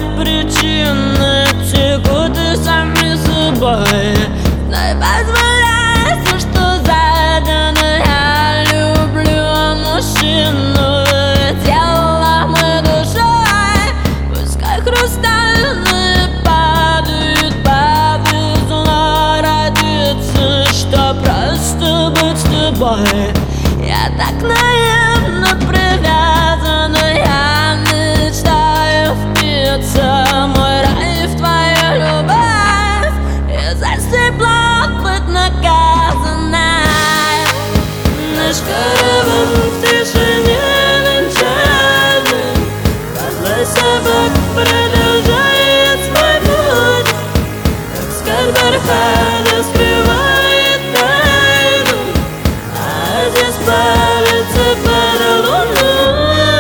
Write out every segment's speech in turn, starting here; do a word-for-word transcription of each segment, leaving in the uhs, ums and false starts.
причины текут и сами собой. Знай, позволяй все, что задано. Я люблю мужчину, телом и душой. Пускай хрустальные падают, повезло родиться, что просто быть с тобой. Я так наивно привязана, я мечтаю впиться мой рай в твою любовь и за сей плод быть наказанной. Наш караван в тишине венчальный, подлый собак продолжает свой путь, как скорбь Архада скрывает тайну, а здесь палится под луну.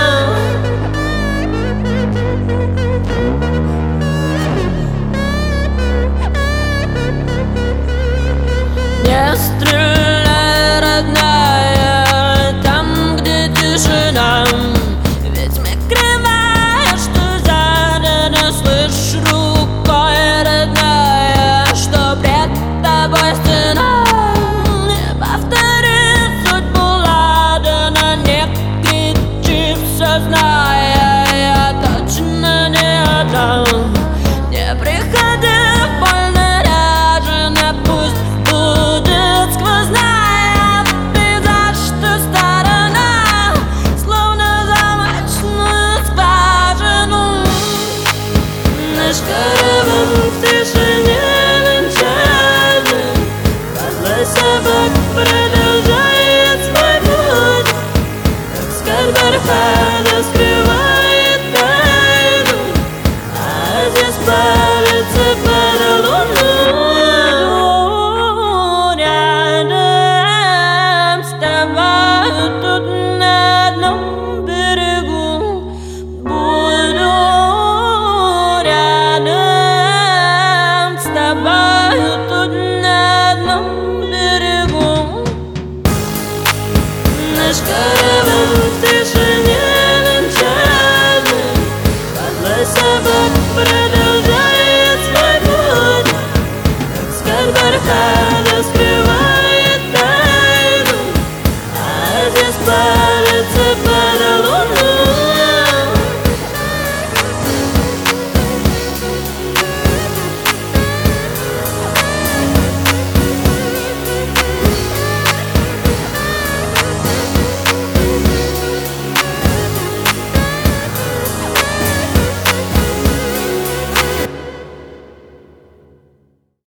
Не стреляй, родная, там, где тишина, ведь мы кривая, что задано. Слышь, рукой, родная, что пред тобой стена. Не повтори судьбу ладана, не кричи, все зная, я точно не отдам. Не приходи в боль наряжена, пусть будет сквозная пейзаж, что сторона, словно замочную скважину. Наш караван в тишине венчальный, подлый собак продолжает свой путь, как скорбь Архада скрывает тайну, а здесь палится под луну. Рядом с тобой тут нет дном берегу, буду рядом с тобой, тут нет дном берегу. Наш караван в тишине венчальный, подлый собак продолжает свой путь, как скорбь Архада скрывает тайну, а здесь палится